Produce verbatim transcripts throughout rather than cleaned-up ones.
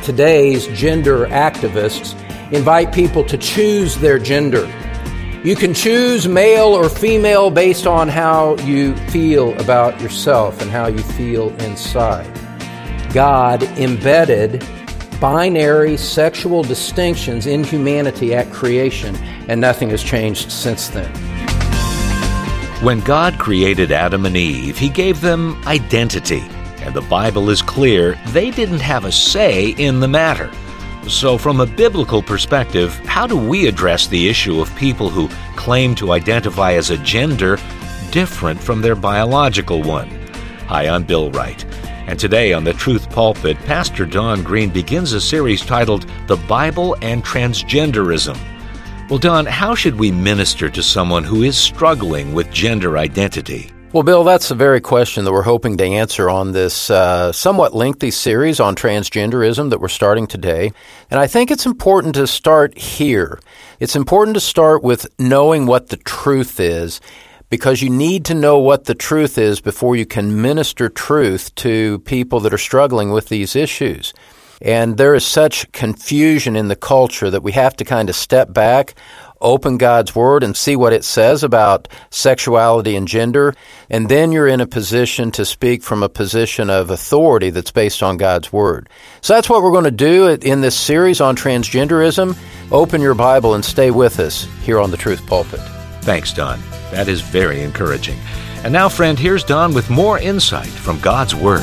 today's gender activists invite people to choose their gender. You can choose male or female based on how you feel about yourself and how you feel inside. God embedded binary sexual distinctions in humanity at creation, and nothing has changed since then. When God created Adam and Eve, He gave them identity, and the Bible is clear they didn't have a say in the matter. So from a biblical perspective, how do we address the issue of people who claim to identify as a gender different from their biological one? Hi, I'm Bill Wright, and today on the Truth Pulpit, Pastor Don Green begins a series titled The Bible and Transgenderism. Well, Don, how should we minister to someone who is struggling with gender identity? Well, Bill, that's the very question that we're hoping to answer on this uh, somewhat lengthy series on transgenderism that we're starting today. And I think it's important to start here. It's important to start with knowing what the truth is, because you need to know what the truth is before you can minister truth to people that are struggling with these issues. And there is such confusion in the culture that we have to kind of step back, open God's Word and see what it says about sexuality and gender, and then you're in a position to speak from a position of authority that's based on God's Word. So that's what we're going to do in this series on transgenderism. Open your Bible and stay with us here on the Truth Pulpit. Thanks, Don. That is very encouraging. And now, friend, here's Don with more insight from God's Word.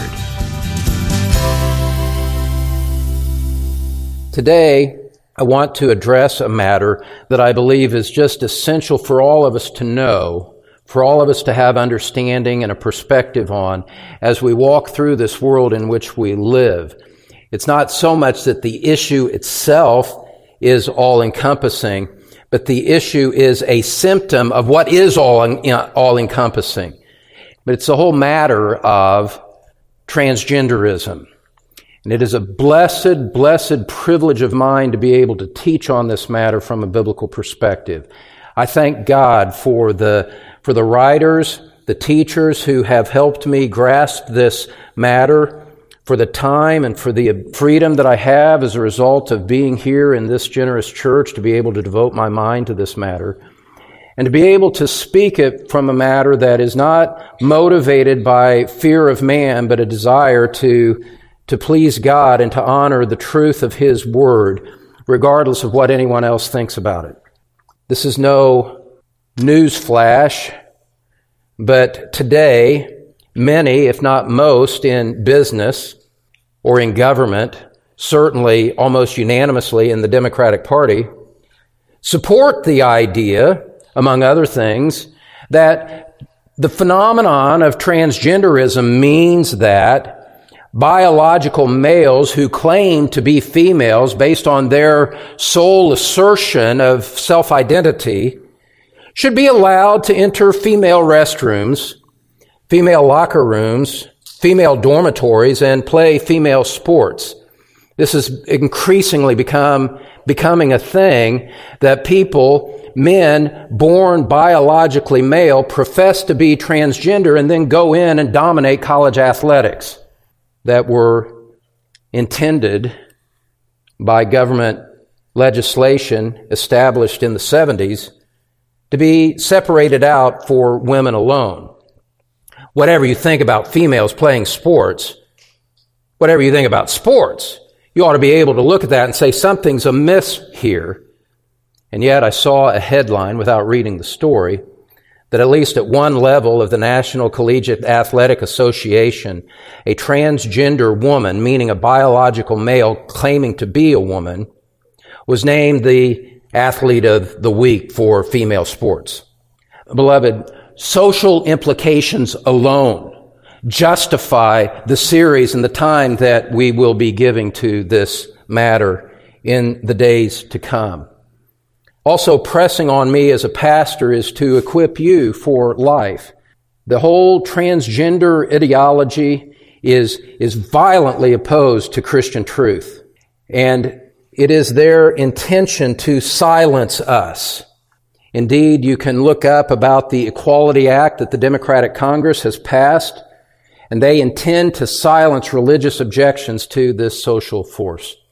Today, I want to address a matter that I believe is just essential for all of us to know, for all of us to have understanding and a perspective on as we walk through this world in which we live. It's not so much that the issue itself is all-encompassing, but the issue is a symptom of what is all, all-encompassing. But it's the whole matter of transgenderism. And it is a blessed, blessed privilege of mine to be able to teach on this matter from a biblical perspective. I thank God for the, for the writers, the teachers who have helped me grasp this matter, for the time and for the freedom that I have as a result of being here in this generous church to be able to devote my mind to this matter, and to be able to speak it from a matter that is not motivated by fear of man, but a desire to to please God and to honor the truth of His Word, regardless of what anyone else thinks about it. This is no news flash, but today, many, if not most, in business or in government, certainly almost unanimously in the Democratic Party, support the idea, among other things, that the phenomenon of transgenderism means that biological males who claim to be females based on their sole assertion of self-identity should be allowed to enter female restrooms, female locker rooms, female dormitories, and play female sports. This has increasingly become becoming a thing that people, men born biologically male, profess to be transgender and then go in and dominate college athletics that were intended by government legislation established in the seventies to be separated out for women alone. Whatever you think about females playing sports, whatever you think about sports, you ought to be able to look at that and say something's amiss here. And yet I saw a headline without reading the story that at least at one level of the National Collegiate Athletic Association, a transgender woman, meaning a biological male claiming to be a woman, was named the Athlete of the Week for female sports. Beloved, social implications alone justify the series and the time that we will be giving to this matter in the days to come. Also pressing on me as a pastor is to equip you for life. The whole transgender ideology is, is violently opposed to Christian truth. And it is their intention to silence us. Indeed, you can look up about the Equality Act that the Democratic Congress has passed, and they intend to silence religious objections to this social force.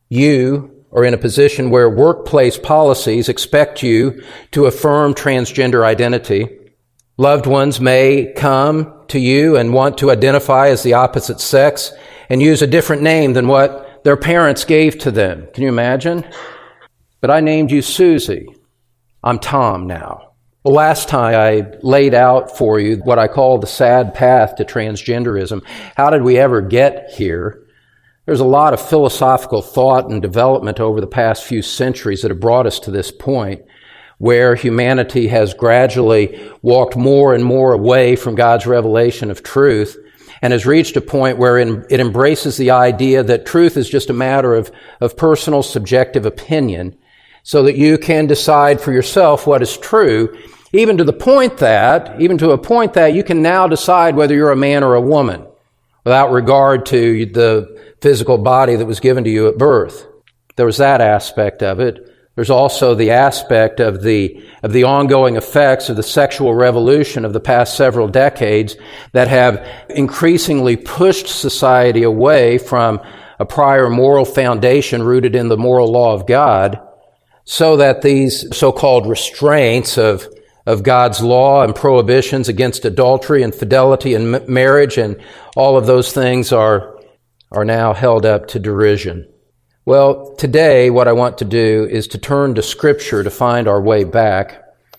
you are in a position where workplace policies expect you to affirm transgender identity. Loved ones may come to you and want to identify as the opposite sex and use a different name than what their parents gave to them. Can you imagine? But I named you Susie. I'm Tom now. Well, last time I laid out for you what I call the sad path to transgenderism. How did we ever get here? There's a lot of philosophical thought and development over the past few centuries that have brought us to this point where humanity has gradually walked more and more away from God's revelation of truth and has reached a point where it embraces the idea that truth is just a matter of, of personal subjective opinion so that you can decide for yourself what is true, even to the point that, even to a point that you can now decide whether you're a man or a woman without regard to the physical body that was given to you at birth. There was that aspect of it. There's also the aspect of the of the ongoing effects of the sexual revolution of the past several decades that have increasingly pushed society away from a prior moral foundation rooted in the moral law of God, so that these so-called restraints of of God's law and prohibitions against adultery and fidelity in m- marriage and all of those things are are now held up to derision. Well, today what I want to do is to turn to Scripture to find our way back.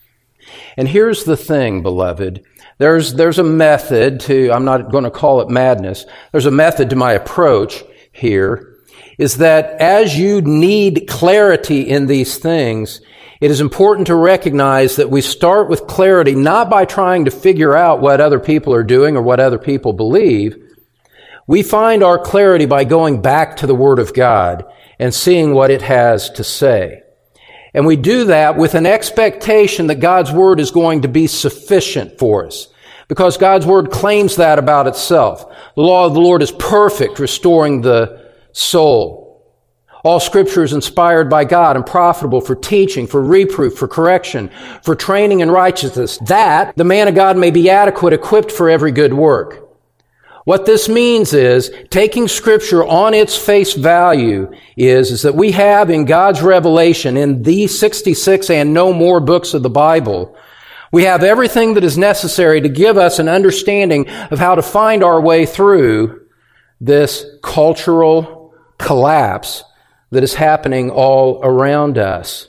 And here's the thing, beloved. There's, there's a method to, I'm not going to call it madness, there's a method to my approach here, is that as you need clarity in these things, it is important to recognize that we start with clarity not by trying to figure out what other people are doing or what other people believe. We find our clarity by going back to the Word of God and seeing what it has to say. And we do that with an expectation that God's Word is going to be sufficient for us, because God's Word claims that about itself. The law of the Lord is perfect, restoring the soul. All Scripture is inspired by God and profitable for teaching, for reproof, for correction, for training in righteousness, that the man of God may be adequate, equipped for every good work. What this means is, taking Scripture on its face value is, is that we have in God's revelation, in these sixty-six and no more books of the Bible, we have everything that is necessary to give us an understanding of how to find our way through this cultural collapse that is happening all around us.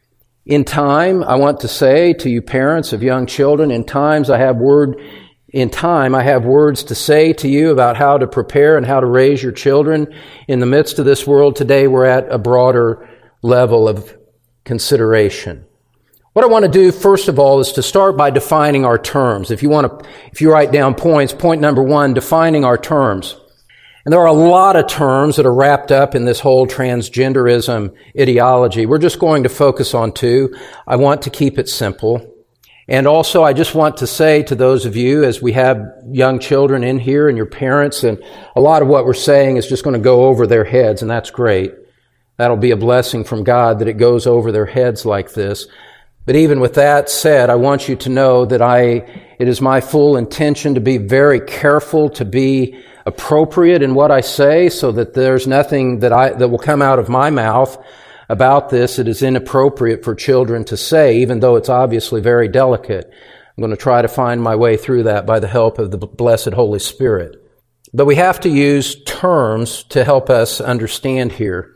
In time, I want to say to you parents of young children, in times I have word In time, I have words to say to you about how to prepare and how to raise your children in the midst of this world. Today, we're at a broader level of consideration. What I want to do, first of all, is to start by defining our terms. If you want to, if you write down points, point number one, defining our terms. And there are a lot of terms that are wrapped up in this whole transgenderism ideology. We're just going to focus on two. I want to keep it simple. And also, I just want to say to those of you, as we have young children in here and your parents, and a lot of what we're saying is just going to go over their heads, and that's great. That'll be a blessing from God that it goes over their heads like this. But even with that said, I want you to know that I, it is my full intention to be very careful, to be appropriate in what I say, so that there's nothing that I, that will come out of my mouth about this it is inappropriate for children to say, even though it's obviously very delicate. I'm going to try to find my way through that by the help of the blessed Holy Spirit. But we have to use terms to help us understand here.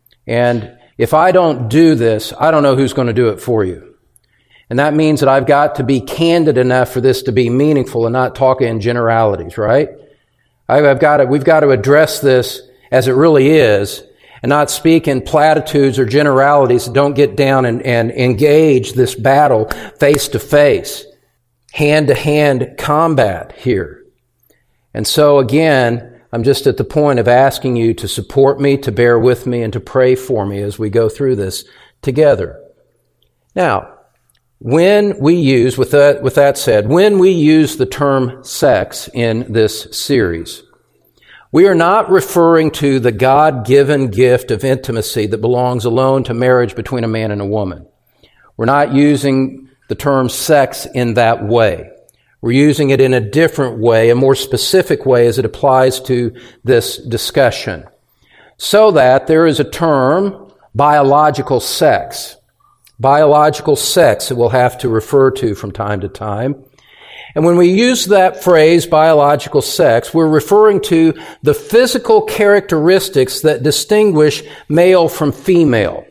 And if I don't do this, I don't know who's going to do it for you. And that means that I've got to be candid enough for this to be meaningful and not talk in generalities, right? I've got to, we've got to address this as it really is, and not speak in platitudes or generalities that don't get down and, and engage this battle face to face, hand to hand combat here. And so again, I'm just at the point of asking you to support me, to bear with me, and to pray for me as we go through this together. Now, when we use, with that, with that said, when we use the term sex in this series, we are not referring to the God-given gift of intimacy that belongs alone to marriage between a man and a woman. We're not using the term sex in that way. We're using it in a different way, a more specific way as it applies to this discussion. So that there is a term, biological sex. Biological sex that we'll have to refer to from time to time. And when we use that phrase, biological sex, we're referring to the physical characteristics that distinguish male from female,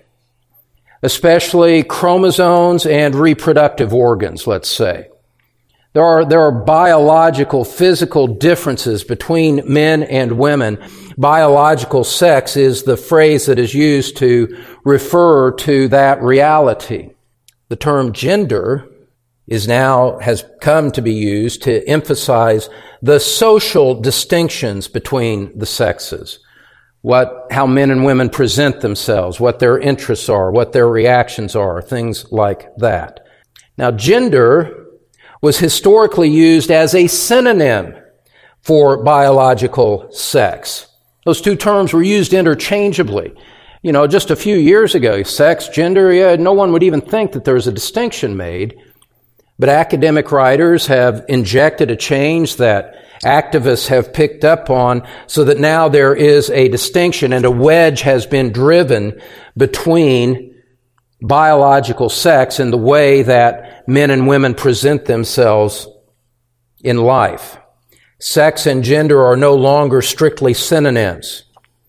especially chromosomes and reproductive organs, let's say. There are, there are biological, physical differences between men and women. Biological sex is the phrase that is used to refer to that reality. The term gender is now, has come to be used to emphasize the social distinctions between the sexes. What, how men and women present themselves, what their interests are, what their reactions are, things like that. Now, gender was historically used as a synonym for biological sex. Those two terms were used interchangeably. You know, just a few years ago, sex, gender, yeah, no one would even think that there was a distinction made. But academic writers have injected a change that activists have picked up on so that now there is a distinction and a wedge has been driven between biological sex and the way that men and women present themselves in life. Sex and gender are no longer strictly synonyms.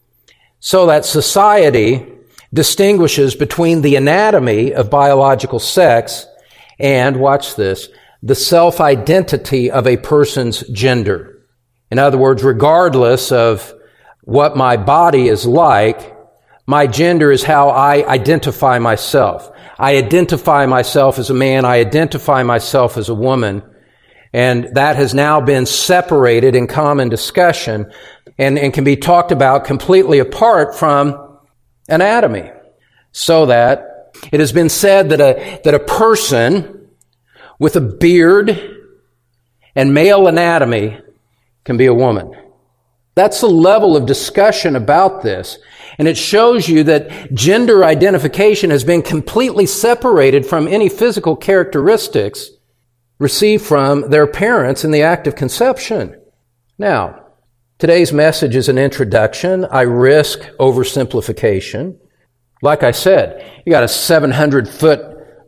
So that society distinguishes between the anatomy of biological sex and, watch this, the self-identity of a person's gender. In other words, regardless of what my body is like, my gender is how I identify myself. I identify myself as a man. I identify myself as a woman. And that has now been separated in common discussion and, and can be talked about completely apart from anatomy. So that it has been said that a, that a person with a beard and male anatomy can be a woman. That's the level of discussion about this. And it shows you that gender identification has been completely separated from any physical characteristics received from their parents in the act of conception. Now, today's message is an introduction. I risk oversimplification. Like I said, you got a seven hundred foot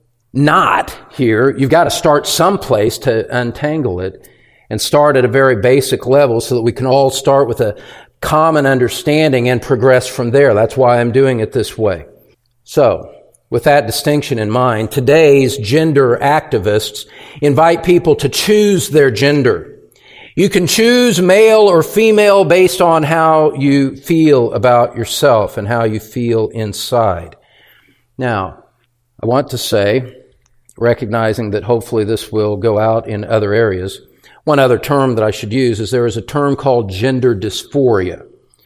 knot here. You've got to start someplace to untangle it and start at a very basic level so that we can all start with a common understanding and progress from there. That's why I'm doing it this way. So, with that distinction in mind, today's gender activists invite people to choose their gender. You can choose male or female based on how you feel about yourself and how you feel inside. Now, I want to say, recognizing that hopefully this will go out in other areas, one other term that I should use is there is a term called gender dysphoria,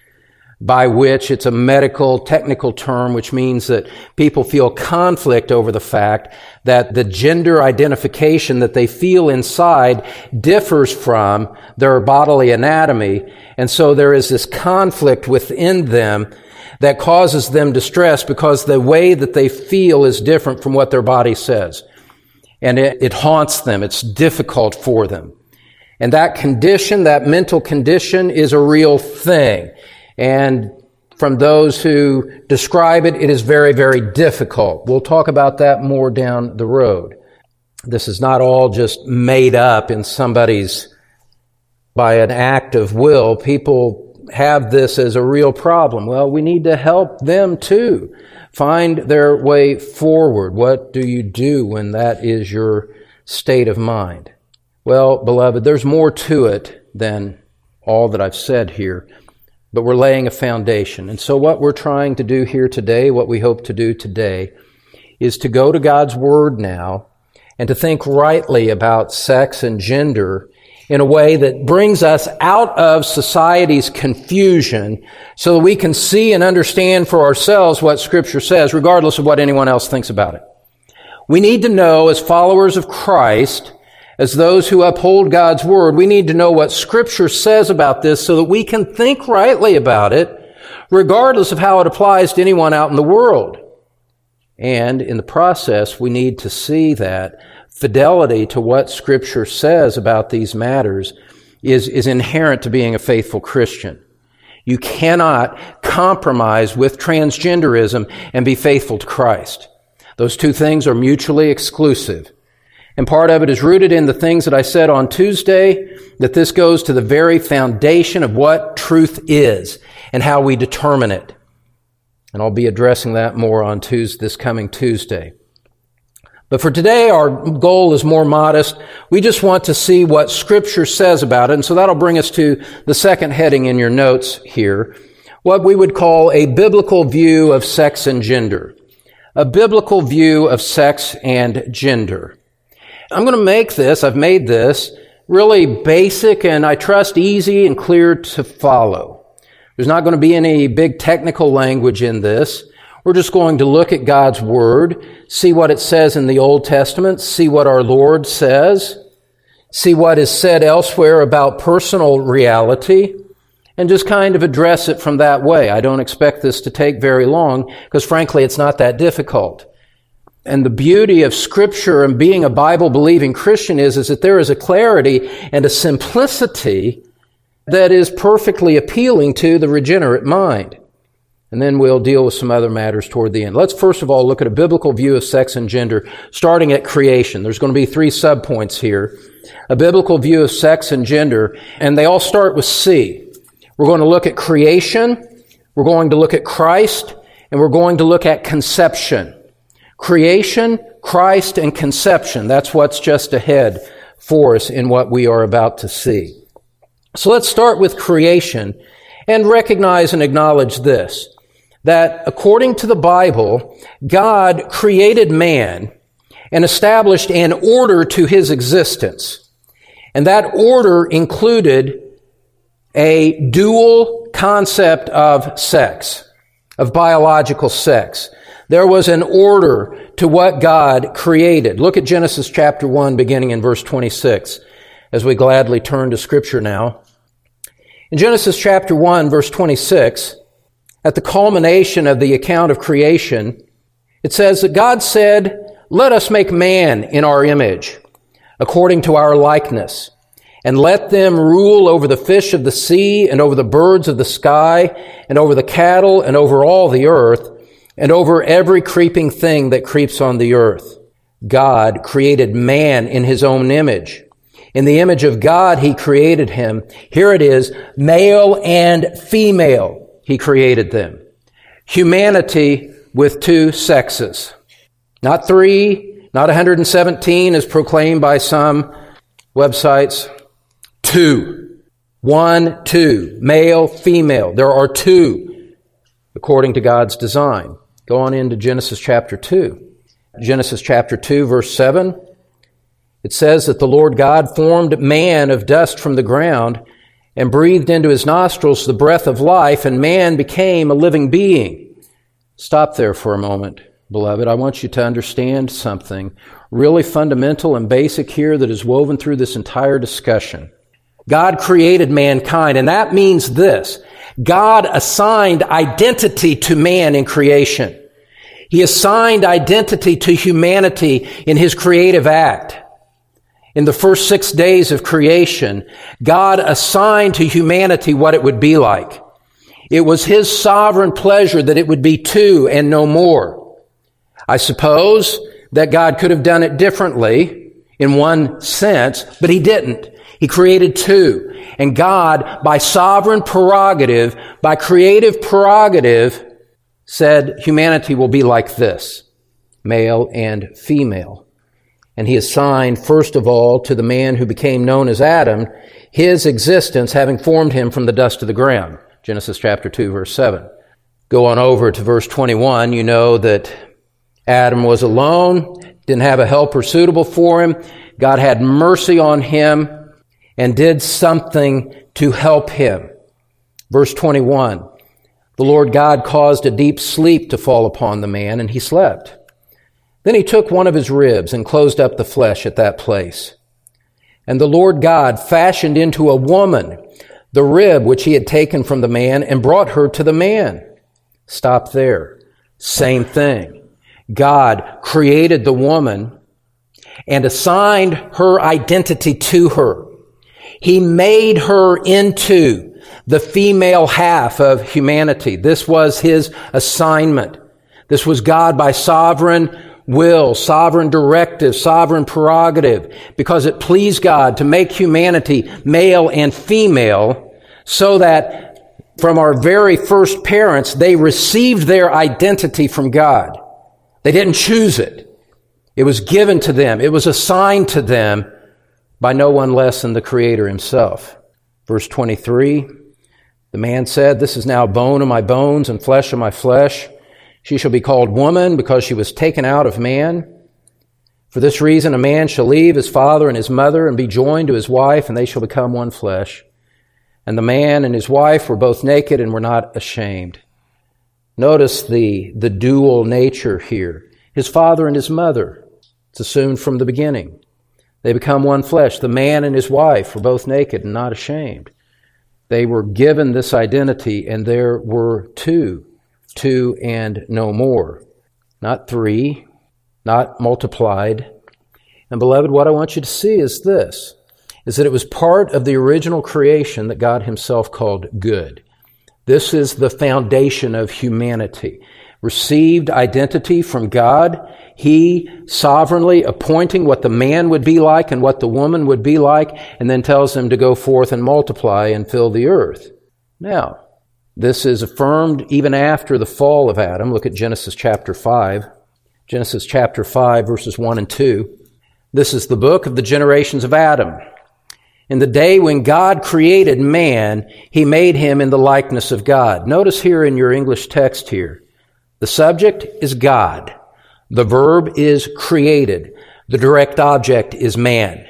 by which it's a medical, technical term, which means that people feel conflict over the fact that the gender identification that they feel inside differs from their bodily anatomy. And so there is this conflict within them that causes them distress because the way that they feel is different from what their body says. And it, it haunts them. It's difficult for them. And that condition, that mental condition, is a real thing. And from those who describe it, it is very, very difficult. We'll talk about that more down the road. This is not all just made up in somebody's, by an act of will. People have this as a real problem. Well, we need to help them too find their way forward. What do you do when that is your state of mind? Well, beloved, there's more to it than all that I've said here, but we're laying a foundation. And so what we're trying to do here today, what we hope to do today, is to go to God's Word now and to think rightly about sex and gender in a way that brings us out of society's confusion so that we can see and understand for ourselves what Scripture says, regardless of what anyone else thinks about it. We need to know, as followers of Christ, as those who uphold God's Word, we need to know what Scripture says about this so that we can think rightly about it, regardless of how it applies to anyone out in the world. And in the process, we need to see that fidelity to what Scripture says about these matters is, is inherent to being a faithful Christian. You cannot compromise with transgenderism and be faithful to Christ. Those two things are mutually exclusive. And part of it is rooted in the things that I said on Tuesday, that this goes to the very foundation of what truth is and how we determine it. And I'll be addressing that more on Tuesday, this coming Tuesday. But for today, our goal is more modest. We just want to see what Scripture says about it. And so that'll bring us to the second heading in your notes here, what we would call a biblical view of sex and gender. A biblical view of sex and gender. I'm going to make this, I've made this, really basic and I trust easy and clear to follow. There's not going to be any big technical language in this. We're just going to look at God's Word, see what it says in the Old Testament, see what our Lord says, see what is said elsewhere about personal reality, and just kind of address it from that way. I don't expect this to take very long, because frankly, it's not that difficult. And the beauty of Scripture and being a Bible-believing Christian is, is that there is a clarity and a simplicity that is perfectly appealing to the regenerate mind. And then we'll deal with some other matters toward the end. Let's first of all look at a biblical view of sex and gender, starting at creation. There's going to be three subpoints here. A biblical view of sex and gender, and they all start with C. We're going to look at creation, we're going to look at Christ, and we're going to look at conception. Creation, Christ, and conception. That's what's just ahead for us in what we are about to see. So let's start with creation and recognize and acknowledge this, that according to the Bible, God created man and established an order to his existence. And that order included a dual concept of sex, of biological sex. There was an order to what God created. Look at Genesis chapter one, beginning in verse twenty-six, as we gladly turn to Scripture now. In Genesis chapter one, verse twenty-six, at the culmination of the account of creation, it says that God said, "Let us make man in our image, according to our likeness, and let them rule over the fish of the sea, and over the birds of the sky, and over the cattle, and over all the earth, and over every creeping thing that creeps on the earth." God created man in his own image. In the image of God, he created him. Here it is, male and female. He created them. Humanity with two sexes. Not three, not one hundred seventeen as proclaimed by some websites. Two. One, two. Male, female. There are two according to God's design. Go on into Genesis chapter two. Genesis chapter two, verse seven. It says that the Lord God formed man of dust from the ground and breathed into his nostrils the breath of life, and man became a living being. Stop there for a moment, beloved. I want you to understand something really fundamental and basic here that is woven through this entire discussion. God created mankind, and that means this. God assigned identity to man in creation. He assigned identity to humanity in his creative act. In the first six days of creation, God assigned to humanity what it would be like. It was his sovereign pleasure that it would be two and no more. I suppose that God could have done it differently in one sense, but he didn't. He created two. And God, by sovereign prerogative, by creative prerogative, said humanity will be like this, male and female. And he assigned, first of all, to the man who became known as Adam, his existence, having formed him from the dust of the ground. Genesis chapter two, verse seven. Go on over to verse twenty-one. You know that Adam was alone, didn't have a helper suitable for him. God had mercy on him and did something to help him. Verse twenty-one. The Lord God caused a deep sleep to fall upon the man, and he slept. Then he took one of his ribs and closed up the flesh at that place. And the Lord God fashioned into a woman the rib which he had taken from the man and brought her to the man. Stop there. Same thing. God created the woman and assigned her identity to her. He made her into the female half of humanity. This was his assignment. This was God by sovereign will, sovereign directive, sovereign prerogative, because it pleased God to make humanity male and female so that from our very first parents, they received their identity from God. They didn't choose it. It was given to them. It was assigned to them by no one less than the Creator himself. Verse twenty-three, the man said, "This is now bone of my bones and flesh of my flesh. She shall be called woman because she was taken out of man. For this reason a man shall leave his father and his mother and be joined to his wife, and they shall become one flesh. And the man and his wife were both naked and were not ashamed." Notice the, the dual nature here. His father and his mother. It's assumed from the beginning. They become one flesh. The man and his wife were both naked and not ashamed. They were given this identity, and there were two. Two and no more. Not three, not multiplied. And beloved, what I want you to see is this, is that it was part of the original creation that God himself called good. This is the foundation of humanity. Received identity from God, he sovereignly appointing what the man would be like and what the woman would be like, and then tells them to go forth and multiply and fill the earth. Now, this is affirmed even after the fall of Adam. Look at Genesis chapter five. Genesis chapter five, verses one and two. This is the book of the generations of Adam. In the day when God created man, he made him in the likeness of God. Notice here in your English text here, the subject is God. The verb is created. The direct object is man.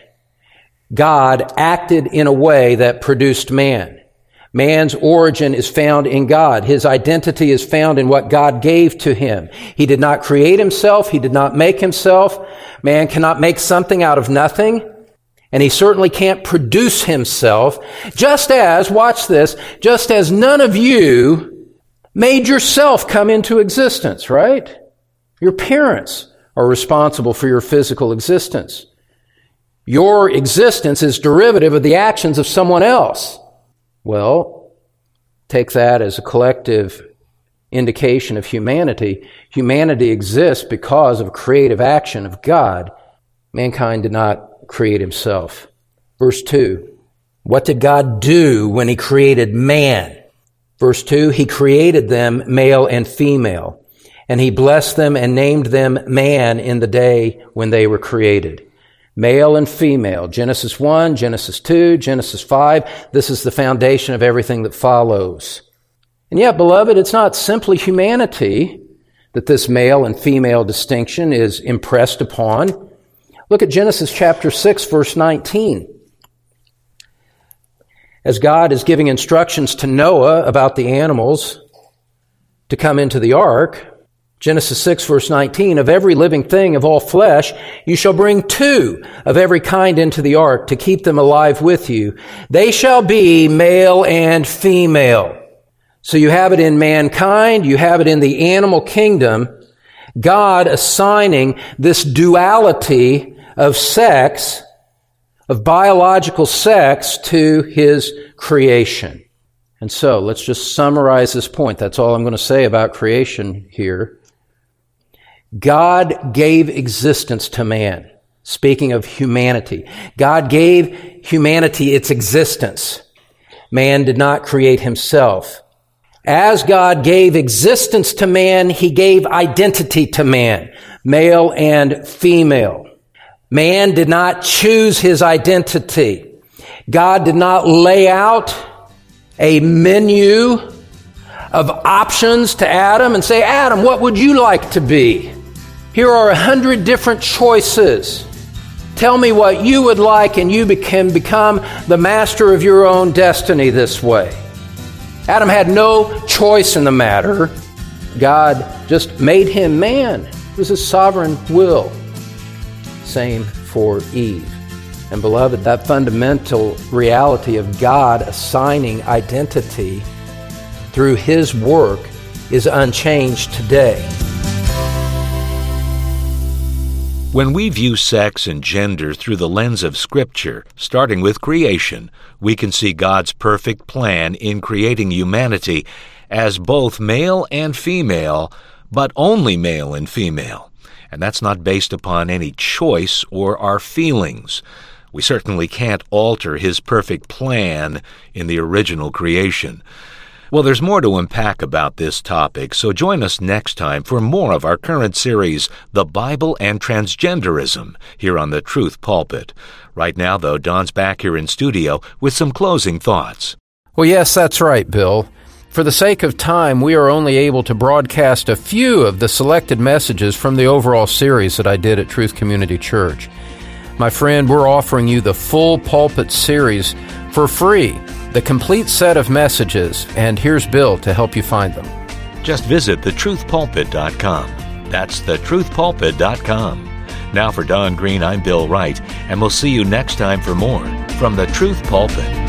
God acted in a way that produced man. Man's origin is found in God. His identity is found in what God gave to him. He did not create himself. He did not make himself. Man cannot make something out of nothing. And he certainly can't produce himself. Just as, watch this, just as none of you made yourself come into existence, right? Your parents are responsible for your physical existence. Your existence is derivative of the actions of someone else. Well, take that as a collective indication of humanity. Humanity exists because of creative action of God. Mankind did not create himself. Verse two, what did God do when he created man? Verse two, he created them male and female, and he blessed them and named them man in the day when they were created. Male and female, Genesis one, Genesis two, Genesis five. This is the foundation of everything that follows. And yet, beloved, it's not simply humanity that this male and female distinction is impressed upon. Look at Genesis chapter six, verse nineteen. As God is giving instructions to Noah about the animals to come into the ark, Genesis six, verse nineteen, of every living thing of all flesh, you shall bring two of every kind into the ark to keep them alive with you. They shall be male and female. So you have it in mankind, you have it in the animal kingdom, God assigning this duality of sex, of biological sex, to his creation. And so, let's just summarize this point. That's all I'm going to say about creation here. God gave existence to man. Speaking of humanity, God gave humanity its existence. Man did not create himself. As God gave existence to man, he gave identity to man, male and female. Man did not choose his identity. God did not lay out a menu of options to Adam and say, Adam, what would you like to be? Here are a hundred different choices. Tell me what you would like, and you can become the master of your own destiny this way. Adam had no choice in the matter. God just made him man. It was his sovereign will. Same for Eve. And beloved, that fundamental reality of God assigning identity through his work is unchanged today. When we view sex and gender through the lens of Scripture, starting with creation, we can see God's perfect plan in creating humanity as both male and female, but only male and female. And that's not based upon any choice or our feelings. We certainly can't alter His perfect plan in the original creation. Well, there's more to unpack about this topic, so join us next time for more of our current series, The Bible and Transgenderism, here on the Truth Pulpit. Right now, though, Don's back here in studio with some closing thoughts. Well, yes, that's right, Bill. For the sake of time, we are only able to broadcast a few of the selected messages from the overall series that I did at Truth Community Church. My friend, we're offering you the full Pulpit series for free, the complete set of messages, and here's Bill to help you find them. Just visit the truth pulpit dot com. That's the truth pulpit dot com. Now for Don Green, I'm Bill Wright, and we'll see you next time for more from the Truth Pulpit.